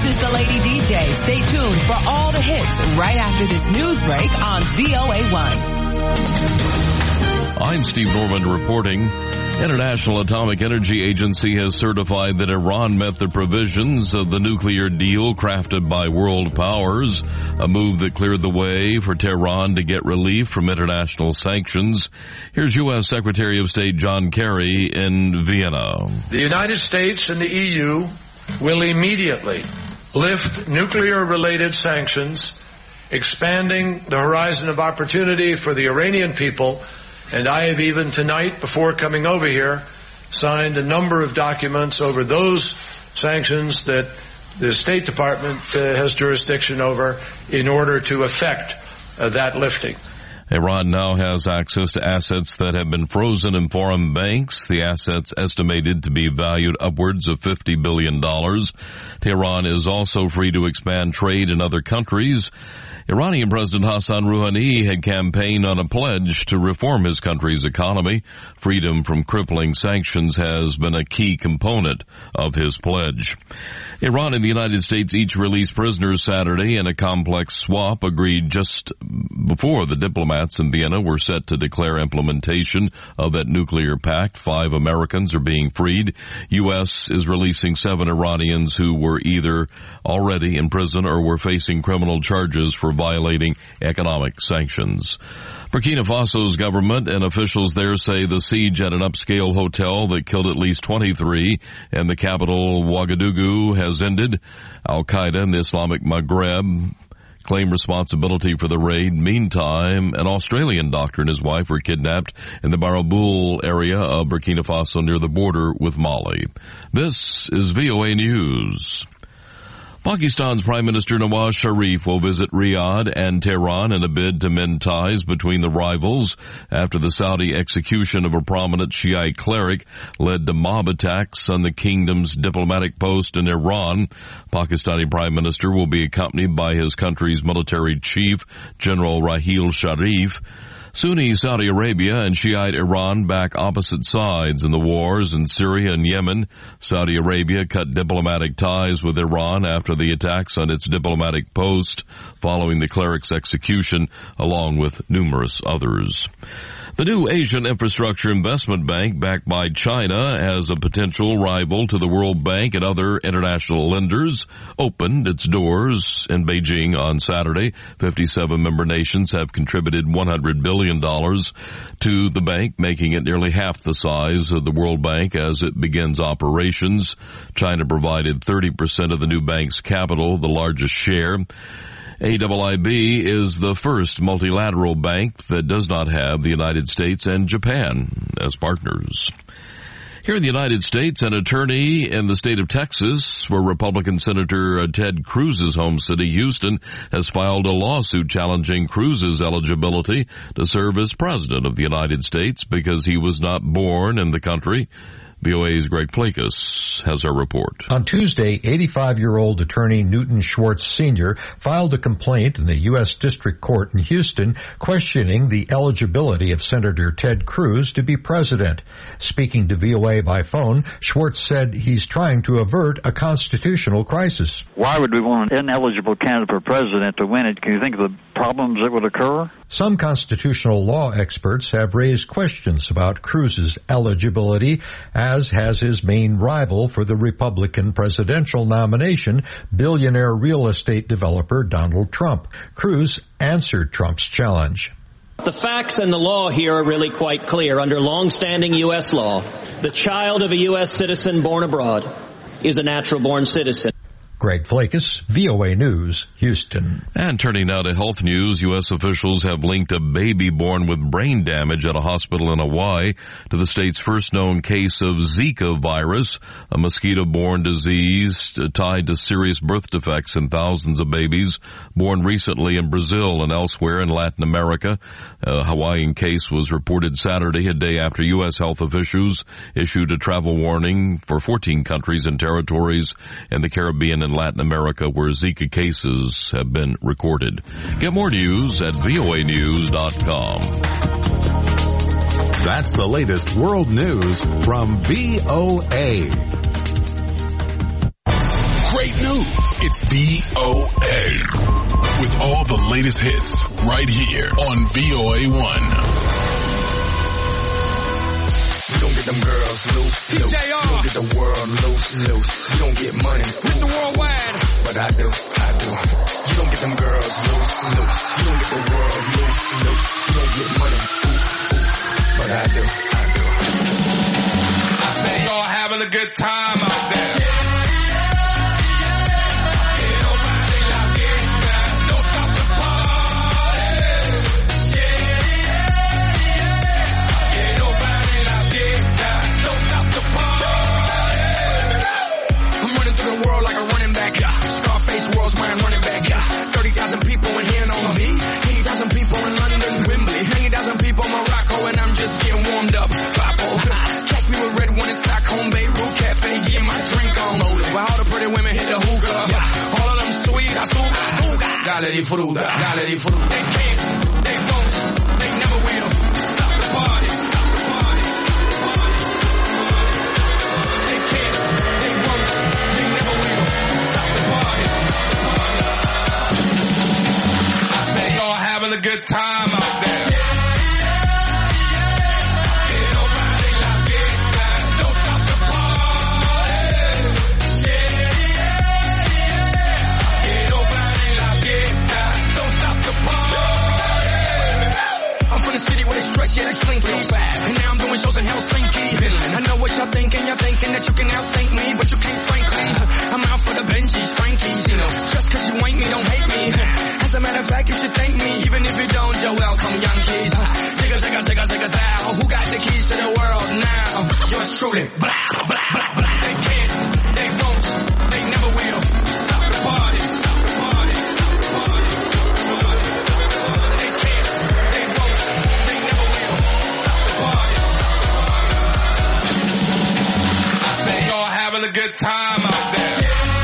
This is the Lady DJ. Stay tuned for all the hits right after this news break on VOA1. I'm Steve Norman reporting. International Atomic Energy Agency has certified that Iran met the provisions of the nuclear deal crafted by world powers, a move that cleared the way for Tehran to get relief from international sanctions. Here's U.S. Secretary of State John Kerry in Vienna. The United States and the EU will immediately lift nuclear-related sanctions, expanding the horizon of opportunity for the Iranian people. And I have even tonight, before coming over here, signed a number of documents over those sanctions that the State Department has jurisdiction over in order to effect that lifting. Iran now has access to assets that have been frozen in foreign banks. The assets estimated to be valued upwards of $50 billion. Tehran is also free to expand trade in other countries. Iranian President Hassan Rouhani had campaigned on a pledge to reform his country's economy. Freedom from crippling sanctions has been a key component of his pledge. Iran and the United States each released prisoners Saturday in a complex swap agreed just before the diplomats in Vienna were set to declare implementation of that nuclear pact. 5 Americans are being freed. U.S. is releasing 7 Iranians who were either already in prison or were facing criminal charges for violating economic sanctions. Burkina Faso's government and officials there say the siege at an upscale hotel that killed at least 23 in the capital Ouagadougou has ended. Al-Qaeda and the Islamic Maghreb claim responsibility for the raid. Meantime, an Australian doctor and his wife were kidnapped in the Barrabool area of Burkina Faso near the border with Mali. This is VOA News. Pakistan's Prime Minister Nawaz Sharif will visit Riyadh and Tehran in a bid to mend ties between the rivals after the Saudi execution of a prominent Shiite cleric led to mob attacks on the kingdom's diplomatic post in Iran. Pakistani Prime Minister will be accompanied by his country's military chief, General Rahil Sharif. Sunni Saudi Arabia and Shiite Iran back opposite sides in the wars in Syria and Yemen. Saudi Arabia cut diplomatic ties with Iran after the attacks on its diplomatic post following the cleric's execution, along with numerous others. The new Asian Infrastructure Investment Bank, backed by China as a potential rival to the World Bank and other international lenders, opened its doors in Beijing on Saturday. 57 member nations have contributed $100 billion to the bank, making it nearly half the size of the World Bank as it begins operations. China provided 30% of the new bank's capital, the largest share. AIIB is the first multilateral bank that does not have the United States and Japan as partners. Here in the United States, an attorney in the state of Texas, where Republican Senator Ted Cruz's home city, Houston, has filed a lawsuit challenging Cruz's eligibility to serve as president of the United States because he was not born in the country. VOA's Greg Plakas has our report. On Tuesday, 85-year-old attorney Newton Schwartz Sr. filed a complaint in the U.S. District Court in Houston questioning the eligibility of Senator Ted Cruz to be president. Speaking to VOA by phone, Schwartz said he's trying to avert a constitutional crisis. Why would we want an ineligible candidate for president to win it? Can you think of the problems that would occur? Some constitutional law experts have raised questions about Cruz's eligibility, as has his main rival for the Republican presidential nomination, billionaire real estate developer Donald Trump. Cruz answered Trump's challenge. The facts and the law here are really quite clear. Under long-standing U.S. law, the child of a U.S. citizen born abroad is a natural-born citizen. Greg Plakas, VOA News, Houston. And turning now to health news, U.S. officials have linked a baby born with brain damage at a hospital in Hawaii to the state's first known case of Zika virus, a mosquito-borne disease tied to serious birth defects in thousands of babies born recently in Brazil and elsewhere in Latin America. A Hawaiian case was reported Saturday, a day after U.S. health officials issued a travel warning for 14 countries and territories in the Caribbean and Latin America where Zika cases have been recorded. Get more news at voanews.com. That's the latest world news from VOA. great news. It's VOA. With all the latest hits right here on VOA1. We don't get them girls loose. You don't get the world loose. You don't get money. Mr. Worldwide. But I do. You don't get them girls loose. You don't get the world loose. You don't get money. But I do. I say y'all having a good time out there. Scarface, world's mine, running back. 30,000 people in here know me. 80,000 people in London, Wembley. 80,000 people in Morocco, and I'm just getting warmed up. Papo. Catch me with red one in Stockholm, Beirut Cafe, getting my drink on. While all the pretty women hit the hookah. All of them sweet, azúcar. Dale di fruta. They can't, they won't, they never will. Stop the party. They can't, they won't, they never will. I say y'all having a good time out there. Don't stop the party. Don't stop the party. I'm from the city where they stretch, yeah, they slinky. And now I'm doing shows in Helsinki. I know what y'all thinking that you can outthink me, but you can't, frankly. I'm out for the Benjis, Frankies, you know. Just cause you ain't me, don't hate me. As a matter of fact, you should thank me. Even if you don't, you're welcome, Yankees. Niggas out. Who got the keys to the world now? Yours truly. Blah, blah, blah, blah. They can't, they won't, they never will. Stop the party. They can't, they won't, they never will. Stop the party. I say y'all having a good time out there.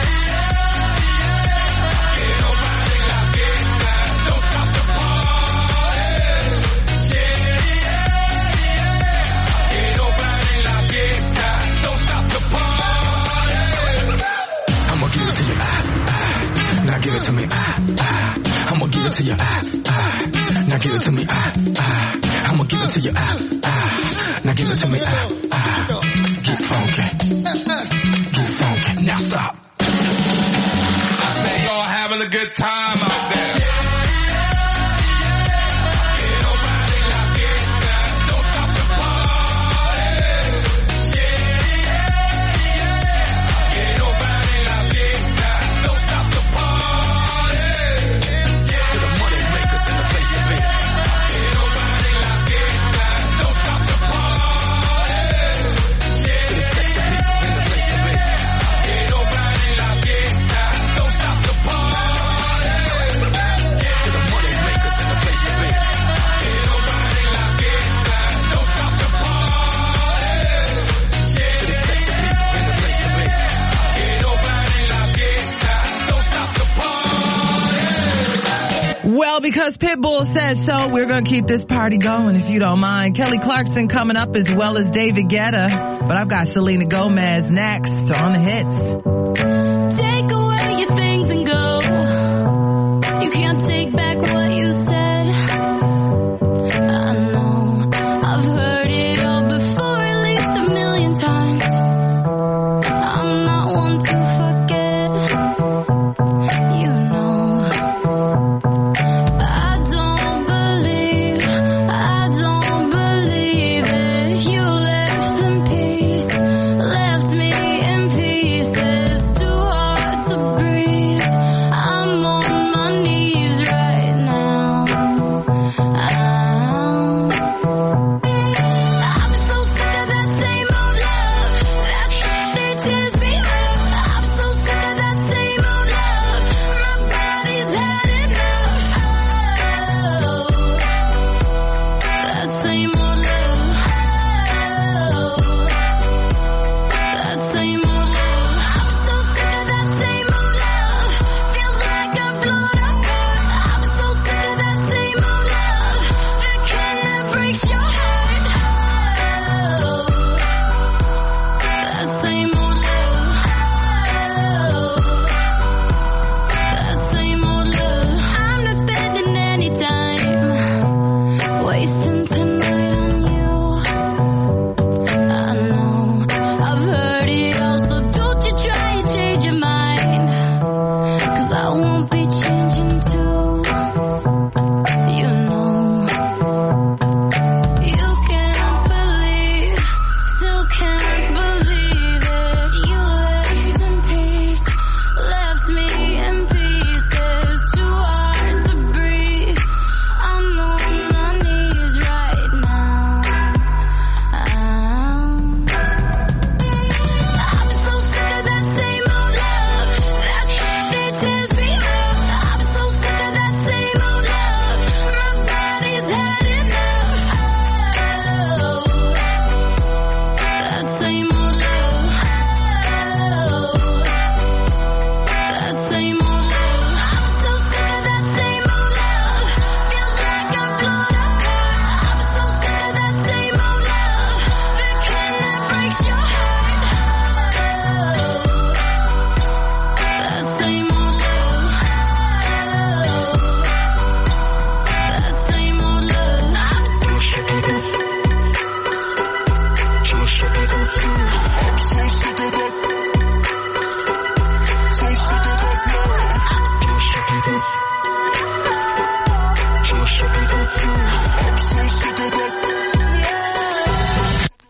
Now give it to me, I'ma give it to you, Now give it to me, I'ma give it to you, Now give it to me, Get funky, now stop. I say y'all having a good time out there. Don't stop the party. Don't stop the party. To the money makers in the place to be. Don't stop the party. To the sexy people in the place to be. Don't stop the party. To the money makers in the place to be. Don't stop the party. To the sexy people in the place to be. Don't stop the party. Well, because Pitbull says so, we're going to keep this party going, if you don't mind. Kelly Clarkson coming up, as well as David Guetta. But I've got Selena Gomez next on the hits. Take away your things and go. You can't take back what you said. I know I've heard it all before, at least 1,000,000 times. I'm not one to forget. You know, I don't believe it. You left me in pieces.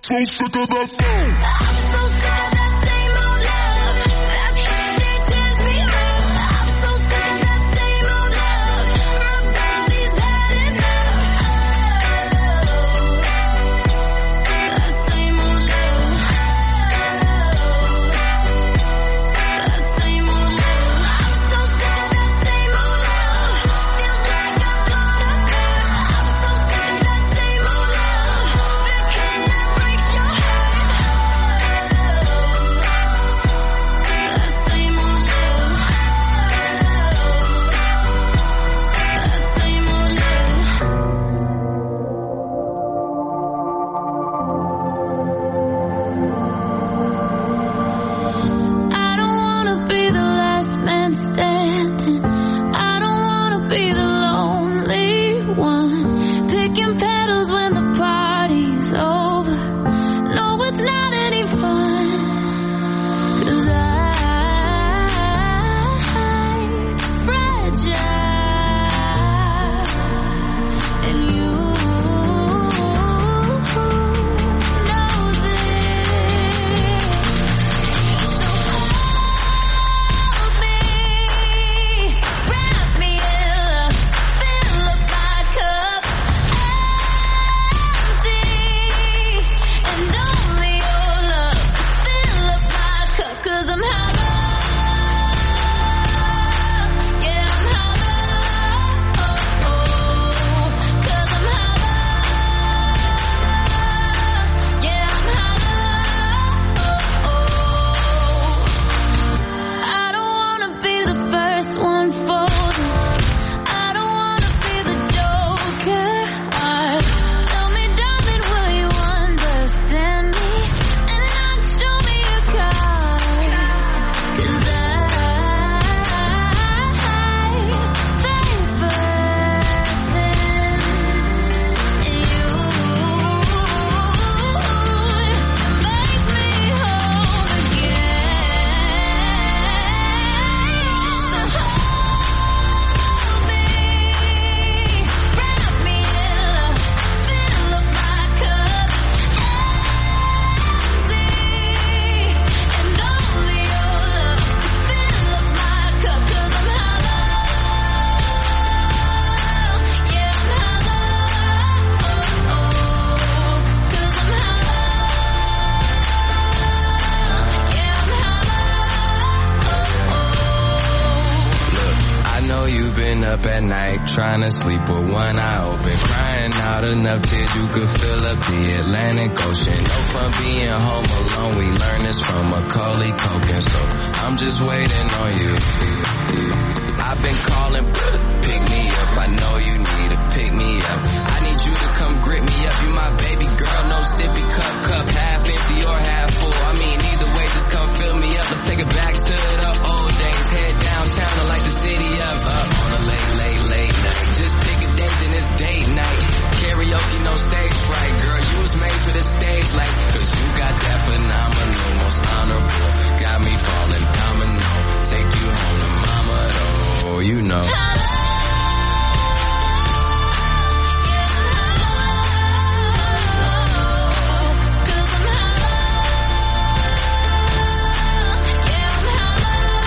so sick of that phone. I'm so sick of that same old love. That candy tears me up. I'm so sick of that same old love. My body's had enough. That same old love. That same old love. I'm so sick of that same old love. Feels like I'm blown up there. I'm so sick of that same old love. That can't break your heart. That same old love. That same old love. I don't wanna be the last man standing. I don't wanna be the lonely one, picking petals when the party's over. No, it's not any fun. 'Cause I'm fragile, and you know this. So hold me, wrap me in love, fill up my cup, empty, and only your love, fill up my cup, 'cause I'm hollow, yeah, I'm hollow, 'cause I'm hollow, yeah, I'm hollow. I don't wanna be the first one folded. I don't wanna be the joker. Tell me, darling, will you understand me and not show me your cards? 'Cause I favor them, and you make me whole again. So hold me, wrap me in love, fill up my cup, empty, and only your love, fill up my cup, 'cause I'm hollow, yeah, I'm hollow, 'cause I'm hollow, yeah, I'm hollow. I know you've been up at night trying to sleep with one eye open, crying out enough tears you could fill up the Atlantic Ocean. No fun being home alone, we learned this from Macaulay Culkin, so I'm just waiting on you. I've been calling, pick me up, I know you need to pick me up. I need you to come grip me up, you my baby girl, no sippy cup, half empty or half full. I mean, either way, just come fill me up. Let's take it back to the old days, head downtown and light the city up on a late night. Just pick a date, then it's date night. Karaoke, no stage fright, girl, you was made for the stage light. 'Cause you got that phenomenal, most honorable, got me falling domino. Take you home to mama, though, you know. Cause I'm hollow, yeah, I'm hollow.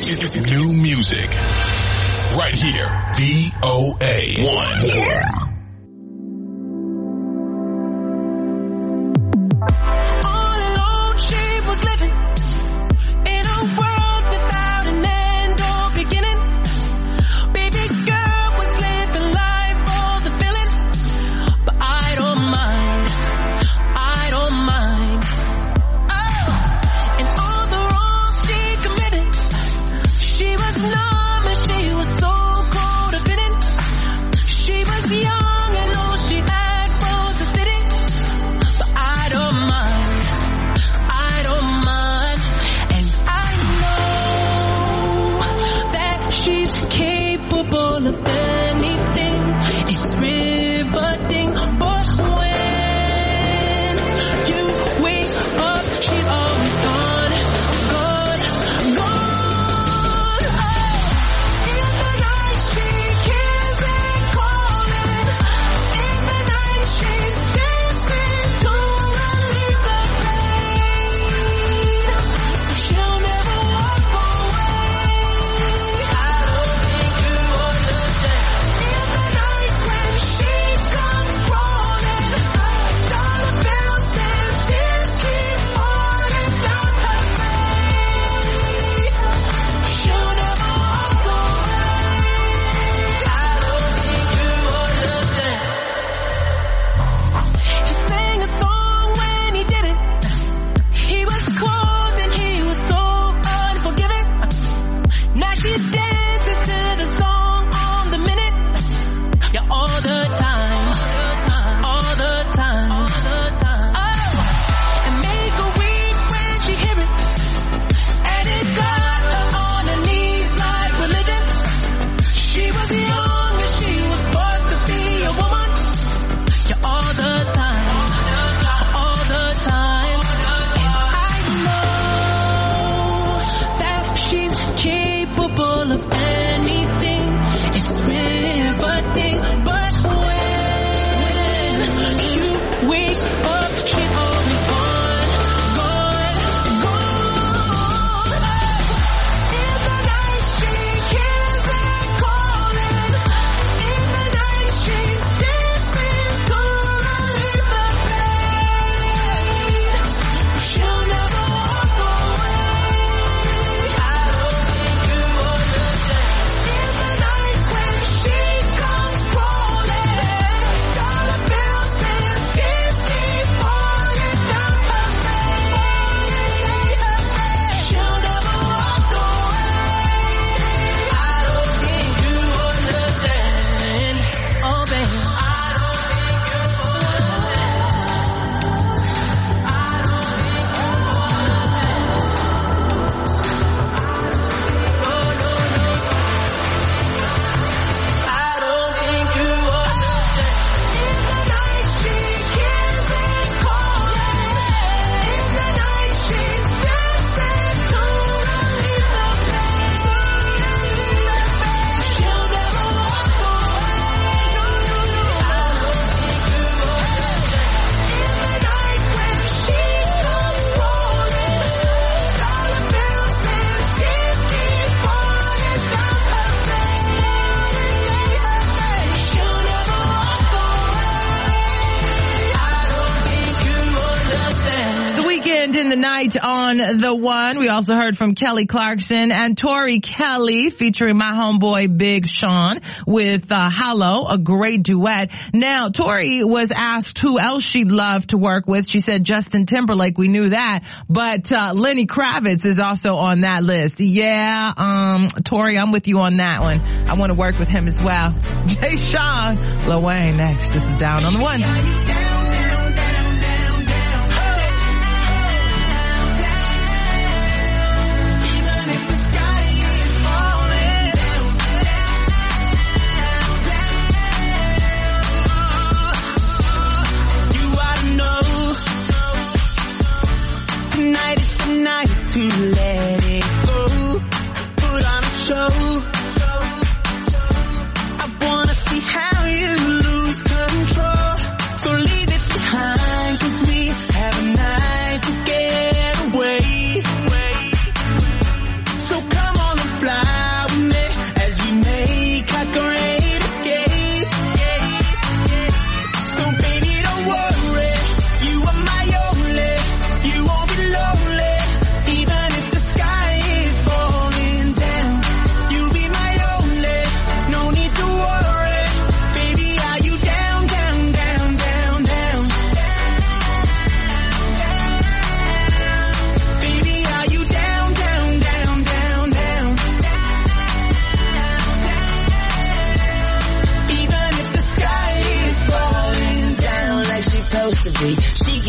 It's new music. Right here. VOA1. In the night on The One. We also heard from Kelly Clarkson and Tori Kelly featuring my homeboy Big Sean with Hollow, a great duet. Now, Tori was asked who else she'd love to work with. She said Justin Timberlake. We knew that. But Lenny Kravitz is also on that list. Yeah, Tori, I'm with you on that one. I want to work with him as well. Jay Sean, Lil Wayne next. This is Down on the One. Tonight is the night to let it go. Put on a show. I wanna see how you lose control. So leave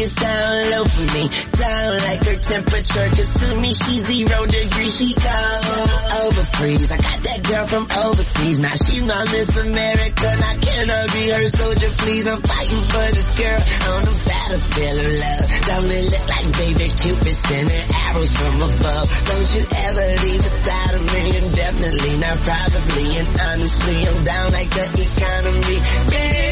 gets down low for me, down like her temperature, cause to me she's 0 degrees, she cold over freeze. I got that girl from overseas, now she's my Miss America, now can I be her soldier please? I'm fighting for this girl on the battlefield of love. Don't it look like baby Cupid sending arrows from above? Don't you ever leave beside of me, and definitely not probably, and honestly I'm down like the economy. Yeah.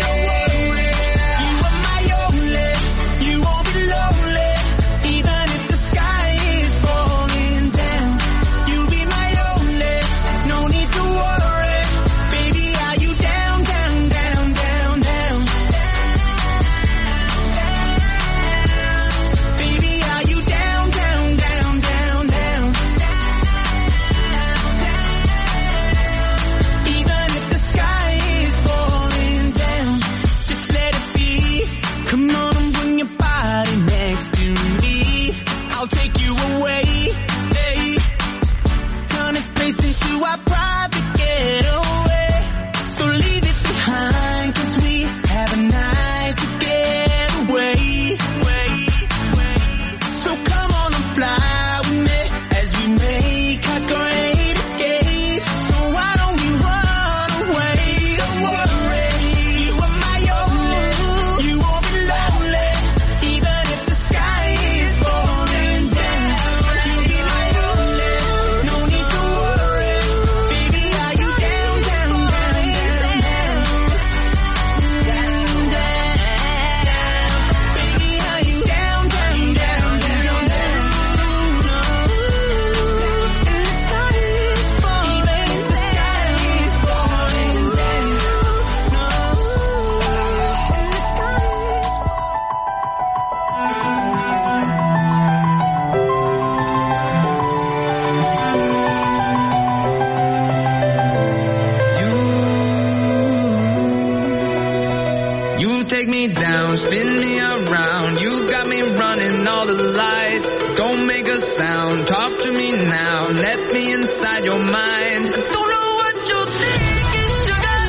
Take me down, spin me around. You got me running all the lights. Don't make a sound, talk to me now. Let me inside your mind. Don't know what you're thinking, sugar.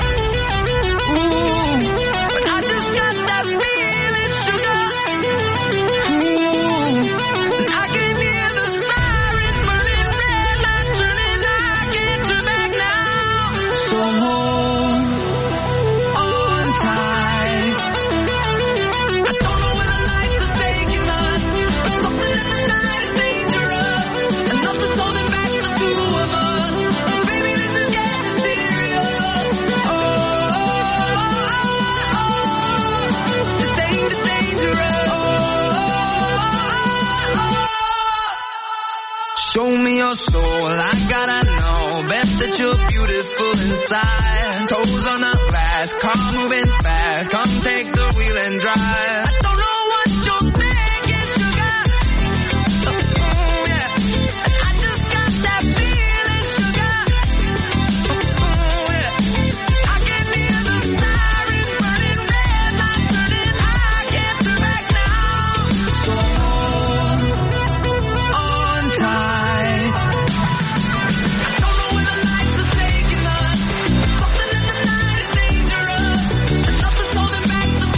Ooh, but I just got that feeling, sugar. Ooh, and I can hear the sirens burning, red lights turning. I can't turn back now. So hold on tight. Show me your soul, I gotta know. Best that you're beautiful inside. Toes on the glass, car moving fast. Come take the wheel and drive. I don't know what you're thinking, sugar. Yeah. I just got that feeling, sugar. Yeah. I can hear the sirens burning, red lights turning. I can't turn back now. So on time. Nothing's holding back the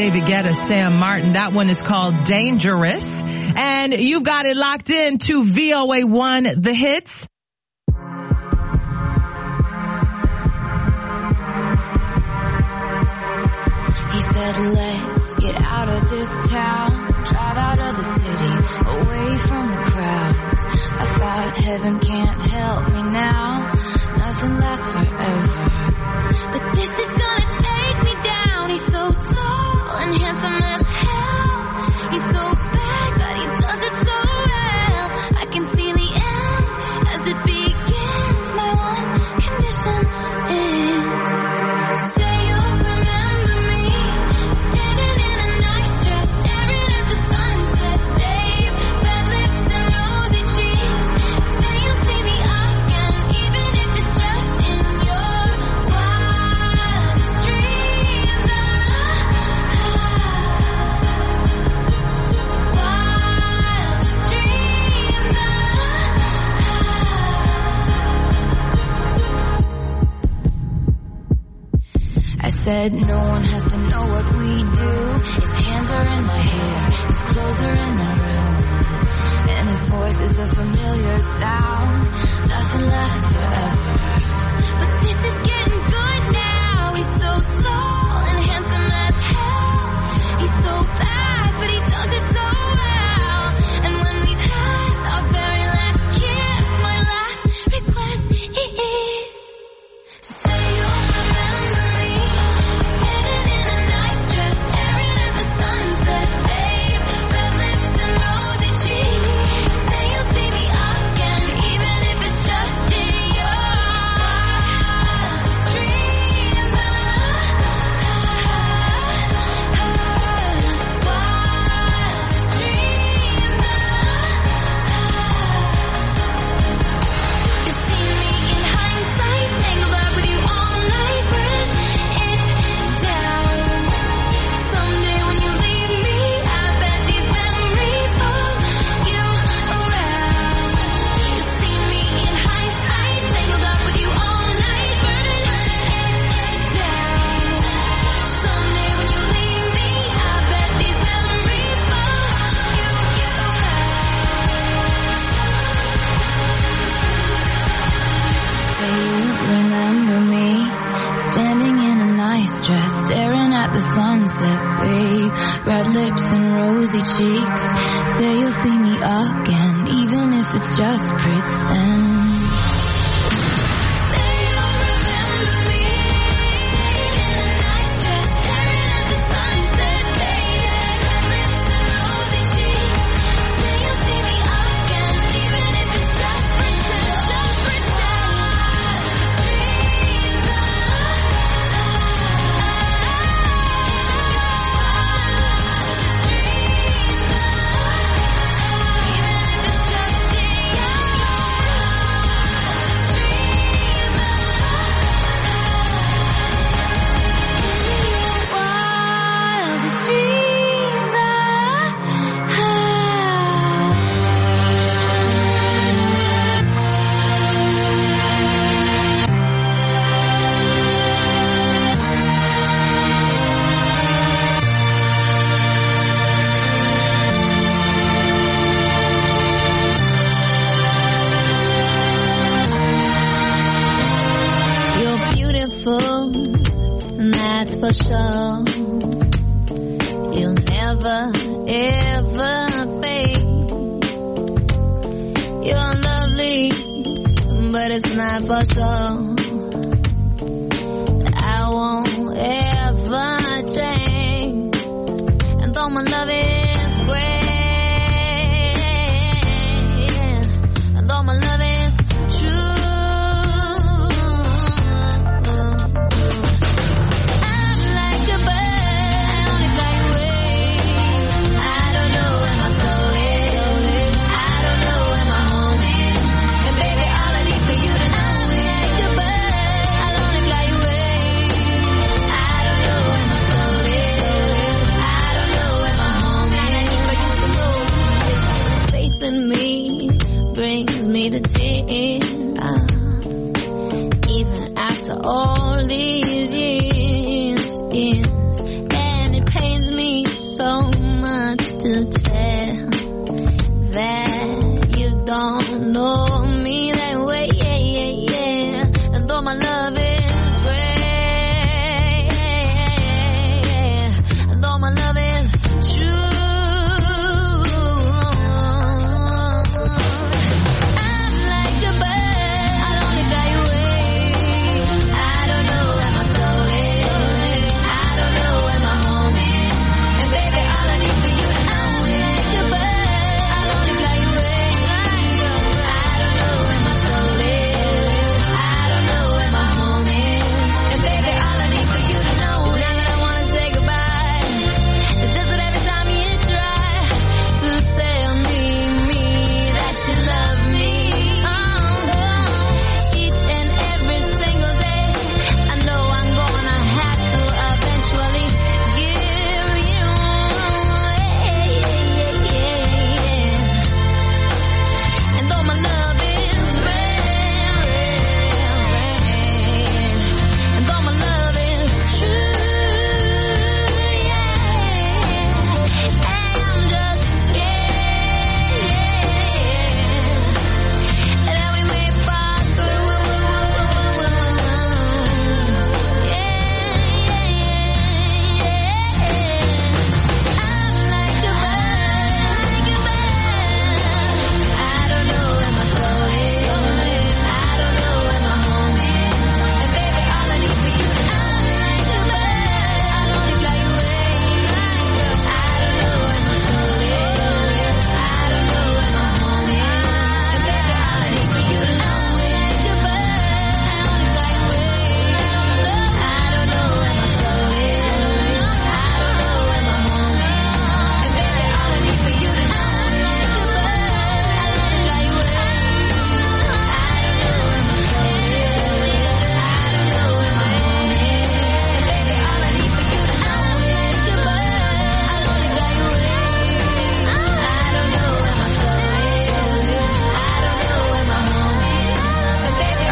David Guetta, Sam Martin. That one is called Dangerous. And you've got it locked in to VOA1 The Hits. He said, let's get out of this town, drive out of the city, away from the crowds. I thought heaven can't help me now, nothing lasts forever. But this is gonna take me down. He's so tall and handsome as hell. He's so bad, but he does it so well. I can see the end as it begins. My one condition is, say you'll remember me, standing in a nice dress, staring at the sunset, babe. Red lips and rosy cheeks. Say you'll see me again, even if it's just in your wildest dreams. Wildest dreams. I said no one has to know what we do. His hands are in my hair, his clothes are in my room, and his voice is a familiar sound. Nothing lasts forever, but this is getting good now. He's so tall and handsome as hell. He's so bad, but he does it so well. And when we've had our very last kiss, my last request is, say you'll remember me, standing in a nice dress, staring at the sunset, babe. Red lips and rosy cheeks. Say you'll see me again, even if it's just in your wildest dreams. Wildest dreams. You see me in hindsight, tangled up with you all night, burning it down. Someday when you leave me, I bet these memories follow you around. You see me in hindsight, tangled up with you all night, burning it down. Someday when you leave me, I bet these memories follow you around. Say you remember me, standing in a nice dress, staring at the sunset, babe. Red lips and rosy cheeks. Say you'll see me again, even if it's just pretend. Say you'll remember me, in a nice dress, staring at the sunset, babe. Red lips and rosy cheeks. Say you'll see me again, even if it's just pretend. Just wildest dreams. You're beautiful, and that's for sure. You'll never, ever fade. You're lovely, but it's not for sure. I won't ever change. And though my love is great, and though my love is true, I'm like a bird, I only fly away. I don't know where my soul is, I don't know where my home is. And baby, all I need for you to know is like a bird, I'll only fly away. I don't know where my soul is, I don't know where my home is. But you to know faith in me brings me to tears. Even after all these years, and it pains me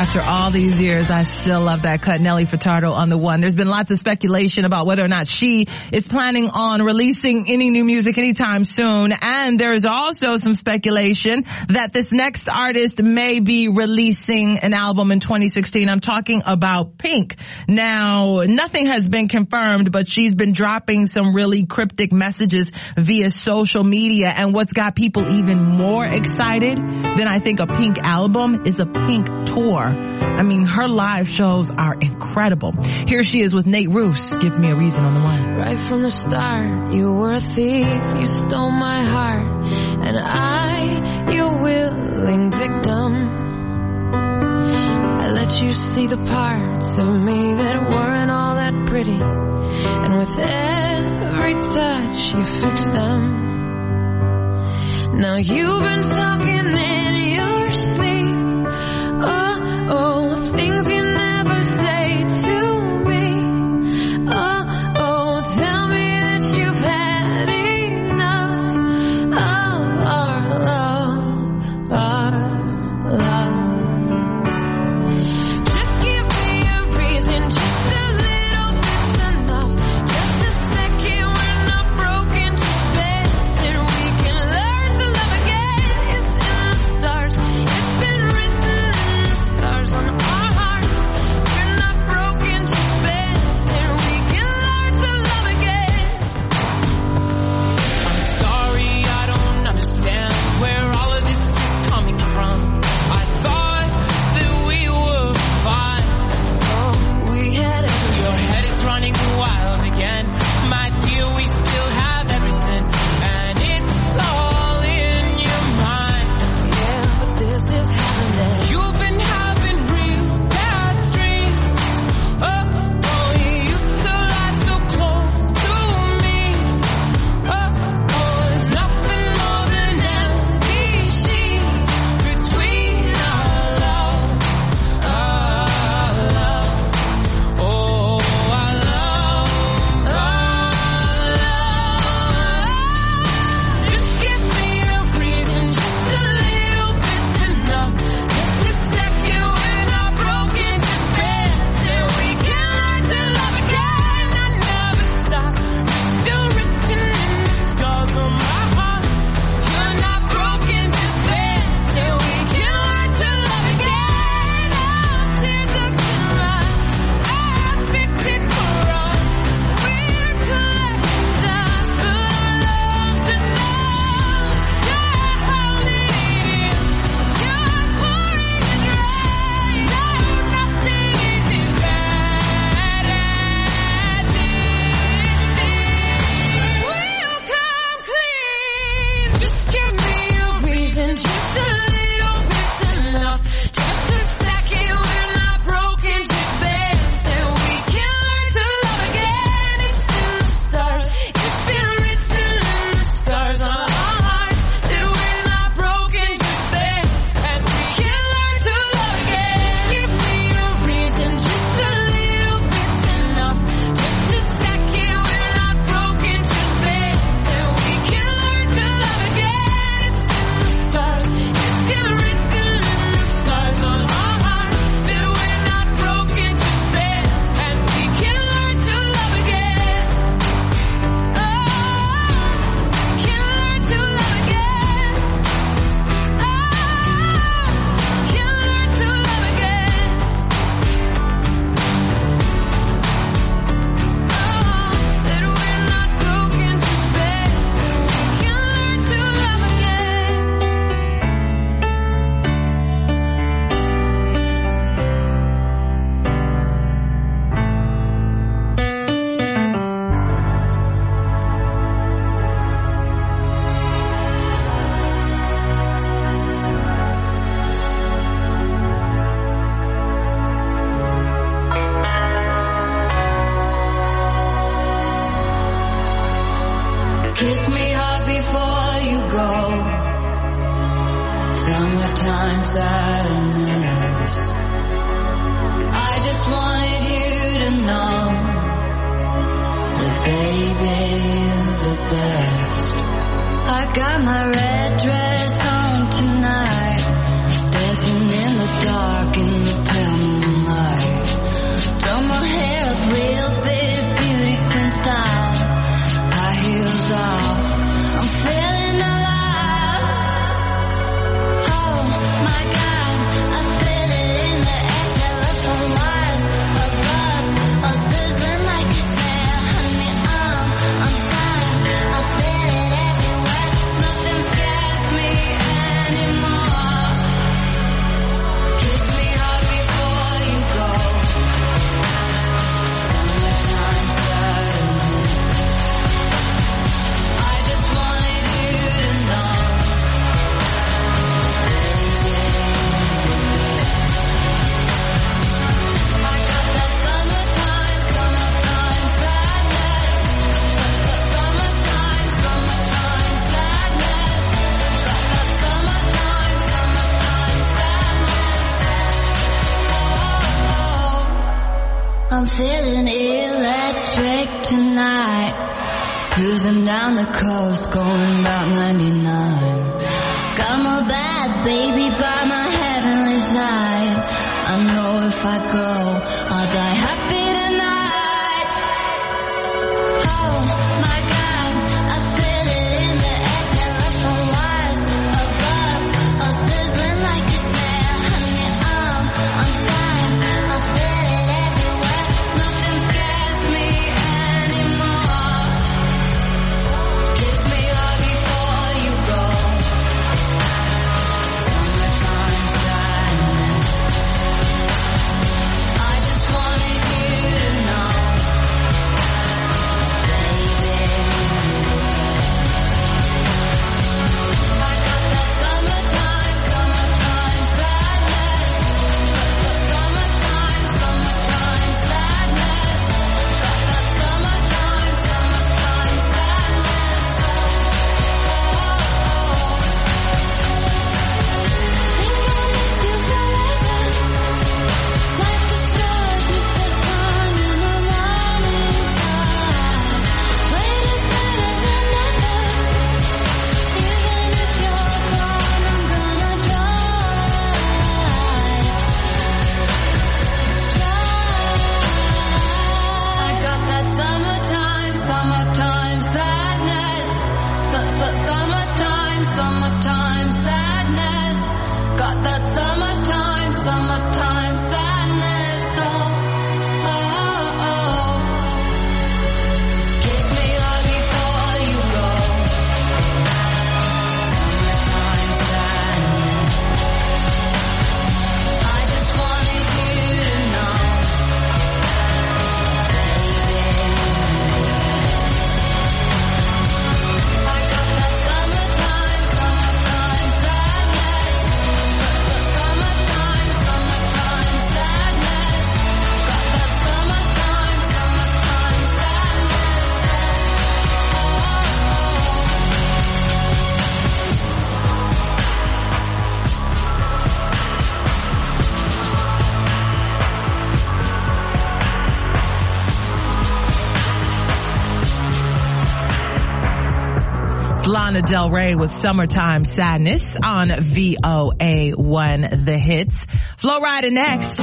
After all these years, I still love that cut. Nelly Furtado on the one. There's been lots of speculation about whether or not she is planning on releasing any new music anytime soon. And there's also some speculation that this next artist may be releasing an album in 2016. I'm talking about Pink. Now, nothing has been confirmed, but she's been dropping some really cryptic messages via social media. And what's got people even more excited than I think a Pink album is a Pink tour. I mean, her live shows are incredible. Here she is with Nate Roos. Give Me a Reason on the one. Right from the start, you were a thief. You stole my heart, and I, your willing victim. I let you see the parts of me that weren't all that pretty, and with every touch, you fixed them. Now you've been talking in your sleep. Oh, things you never say to me. Oh, tell me that you've had enough of our love. Just give me a reason, just a little bit's enough. Just a second, we're not broken to bed, and we can learn to love again. It's in the stars, it's I'm feeling electric tonight. Cruising down the coast, going about 99. Got my bad baby by my heavenly side. I know if I go, I'll die happy tonight. Oh my God, I feel it in the air. Telephone wires above, all sizzling like a snare. Honey, I'm fine. I feel it everywhere. Nothing scares me anymore. Kiss me hard before you go. Summertime sadness. I just wanted you to know, baby. I got that summertime sadness. Summertime sadness. Got that summertime sadness. Think I'll miss you forever. Like the stars miss the sun in the morning sky. Wait is better than never. Even if you're gone, I'm gonna try. I got that summertime sadness. Summertime sadness. Got that summertime sadness. Oh. Kiss me hard before you go. Summertime sadness. I just wanted you to know, I got that summertime sadness. Summertime sadness. Got that summertime It's Lana Del Rey with Summertime Sadness on VOA1 The Hits. Flo Rida next.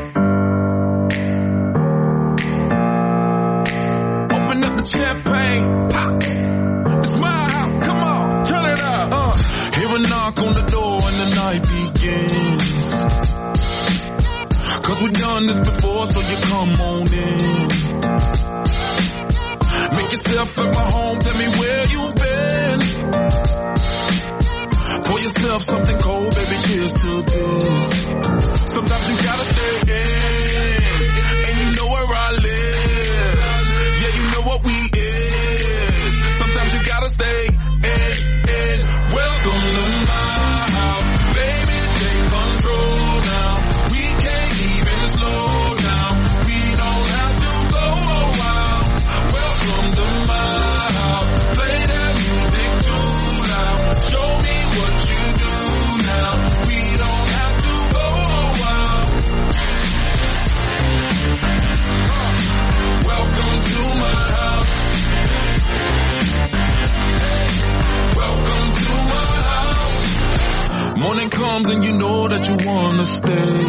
Open up the champagne, pop. It's my house, come on, turn it up. Hear a knock on the door and the night begins. Cause we've done this before, so you come on in. Make yourself at my home, tell me where you've been. Pour yourself something cold, baby, cheers to this. Sometimes you gotta stay in, and you know where I live. Yeah, you know what we is. Sometimes you gotta stay in. Welcome to my house, baby, take control now. We can't even slow down. We don't have to go a while. Welcome to my house, play that music too loud. Show me what you do now. We don't have to go a while. Welcome to my house. Welcome to my house. Morning comes and you know that you wanna stay.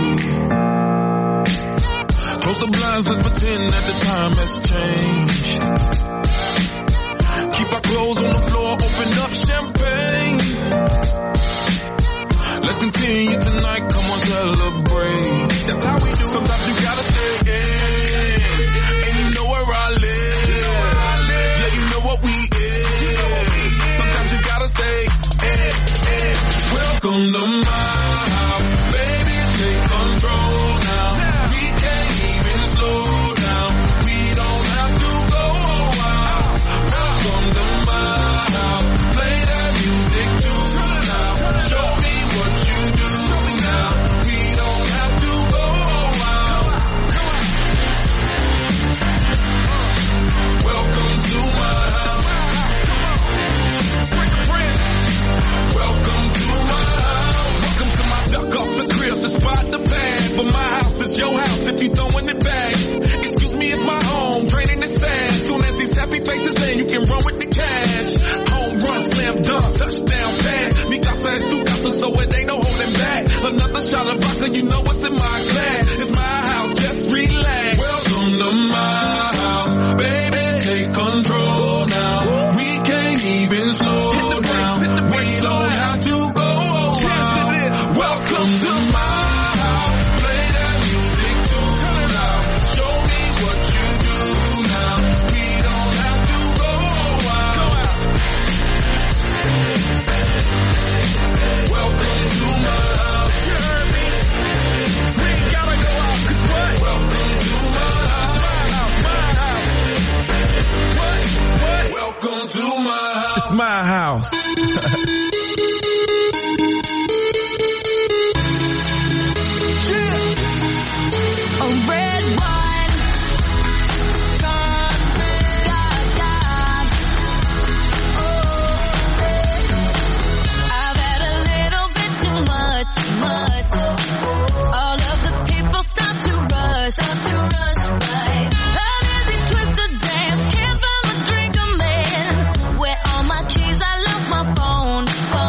Close the blinds, let's pretend that the time has changed. Keep our clothes on the floor, open up champagne. Let's continue tonight, come on, celebrate. That's how we do. Sometimes you gotta stay in, and you know where I live. Yeah, you know what we is. Sometimes you gotta stay in. Welcome to my house, baby, take control now. We can't even slow down. We don't have to go a while. Welcome to my house, play that music too loud. Show me what you do now. We don't have to go a while. shot of vodka, you know what's in my glass. It's my house, just relax. Welcome to my house, baby, take control now. We can't even slow down. We don't have to go. Cheers to this. Welcome to my house. Play that music too loud. Show me what you do now. We don't have to go out. Welcome to my house. You heard me? We ain't gotta go out, 'cause what? Welcome to my house. What? Welcome to my house. It's my house. A red wine, God, I've had a little bit too much. All of the people start to rush by. An easy twisted dance, can't find my drink, I'm in. Where all my keys, I lost my phone.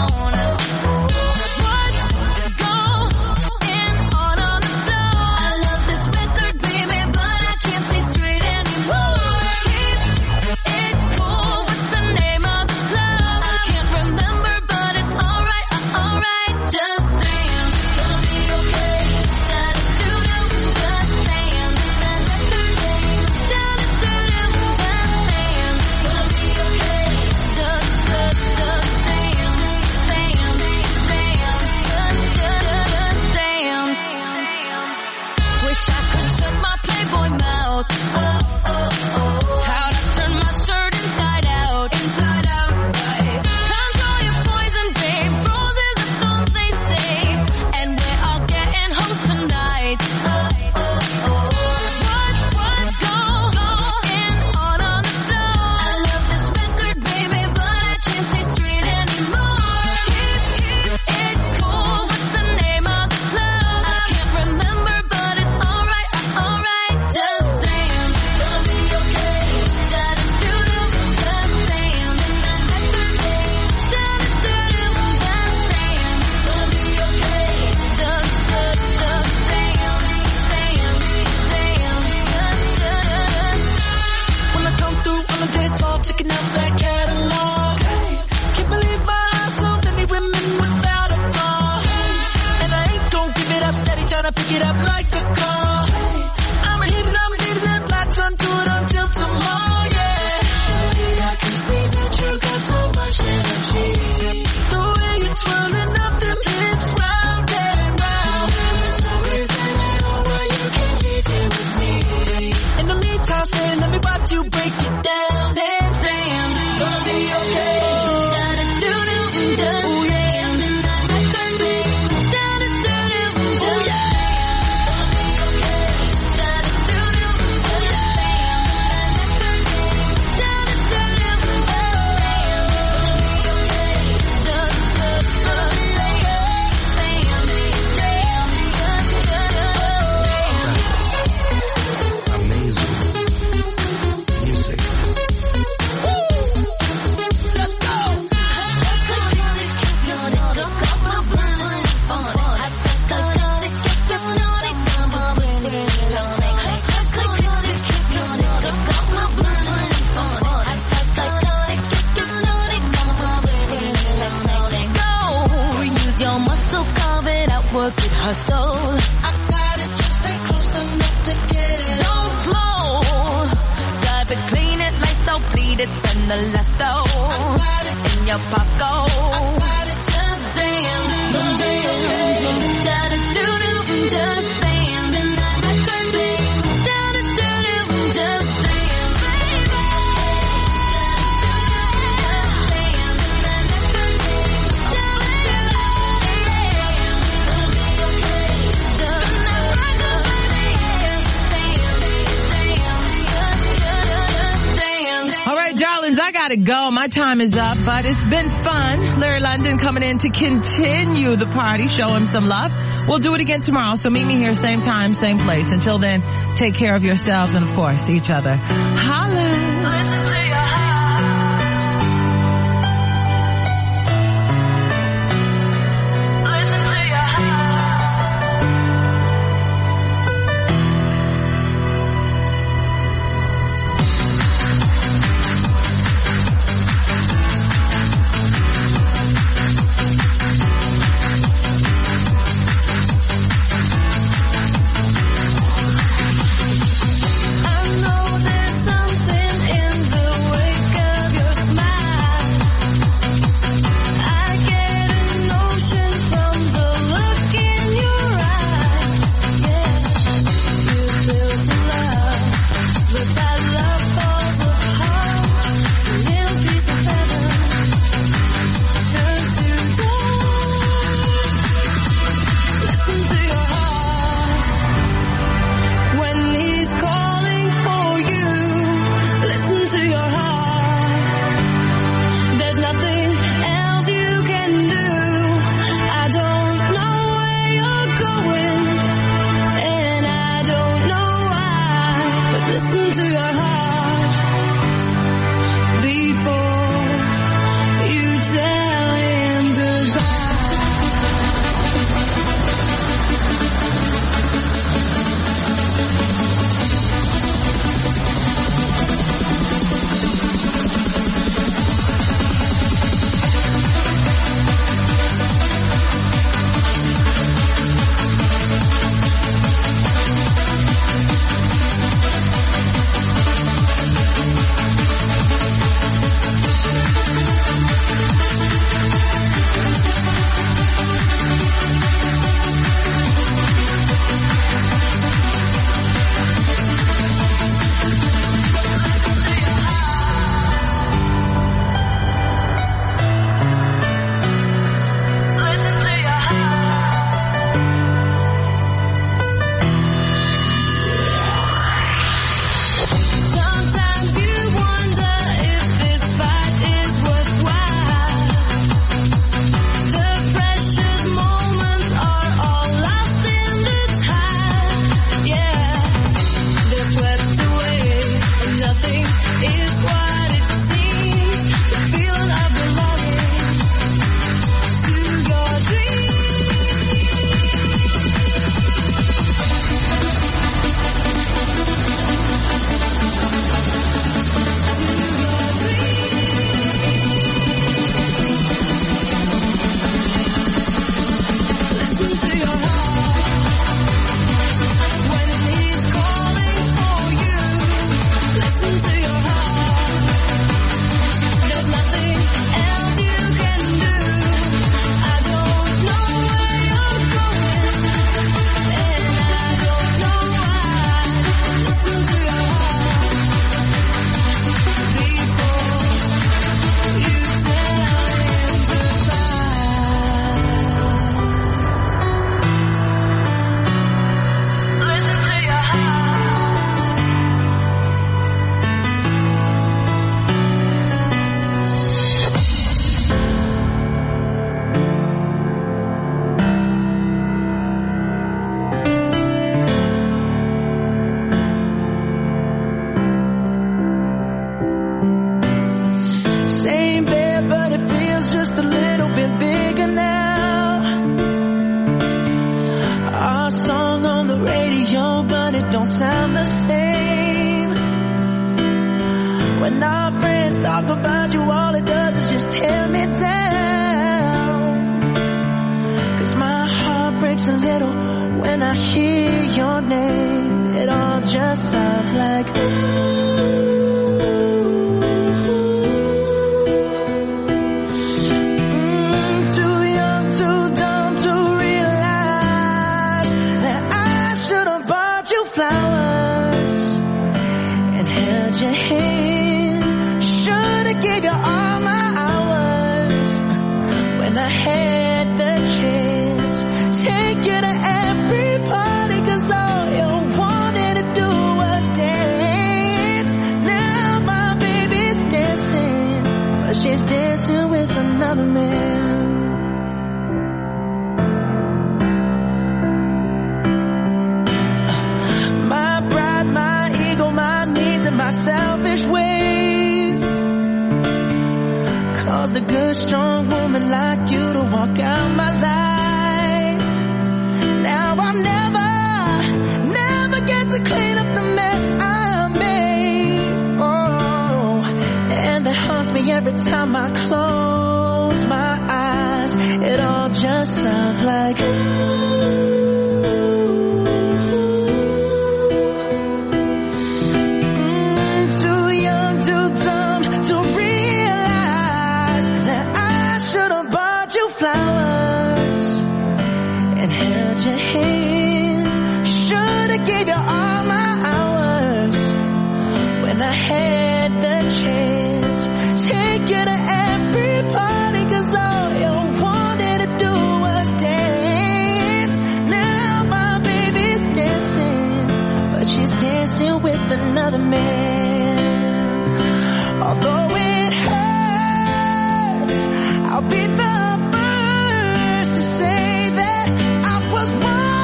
Pick it up like a call. I'm hitting that black sun to it until tomorrow, yeah. I can see that you got so much energy. The way you're twirling up them hips round and round. For some reason I know why you can't leave here with me. In the meantime, say, let me watch you break it down. And damn, gonna be okay. Work it, hustle. I got it, just stay close enough to get it. Don't slow. Drive it, clean it, lights out, bleed it, spend the last dough. I got it in your pocket. I got it, just dance, just dance, and that's a good thing. Just I gotta go. My time is up, but it's been fun. Larry London coming in to continue the party. Show him some love. We'll do it again tomorrow, so meet me here, same time, same place. Until then, take care of yourselves and, of course, each other. Holla! Listen to your heart. Listen to your heart. don't sound the same. When our friends talk about you, all it does is just tear me down. 'Cause my heart breaks a little when I hear your name. It all just sounds like too young, too dumb to realize that I should have bought you flowers and held your hand. Should have gave you all my hours when I had the chance. Take you to every party, 'cause all you wanted to do was dance. Now my baby's dancing, but she's dancing with another man. My pride, my ego, my needs, and my selfish ways caused a good, strong woman like you to walk out my life. Now I'll never get to clean up the mess I made. Oh, and that haunts me every time I close my eyes. It all just sounds like too young, too dumb to realize that I should have bought you flowers and held your hand. Should have gave you all my hours when I had the chance. Take you to every party, 'cause all you wanted to do was dance. Now my baby's dancing, but she's dancing with another man. Although it hurts, I'll be the first to say that I was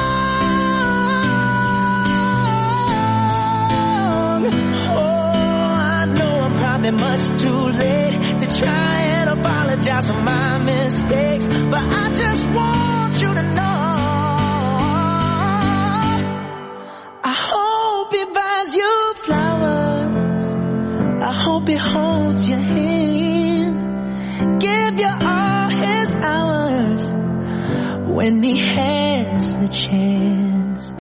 wrong. Oh, I know I'm probably much too late to try and apologize for my mistakes, but I just want you to know I hope he buys you flowers. I hope he holds your hand, give you all his hours when he has the chance.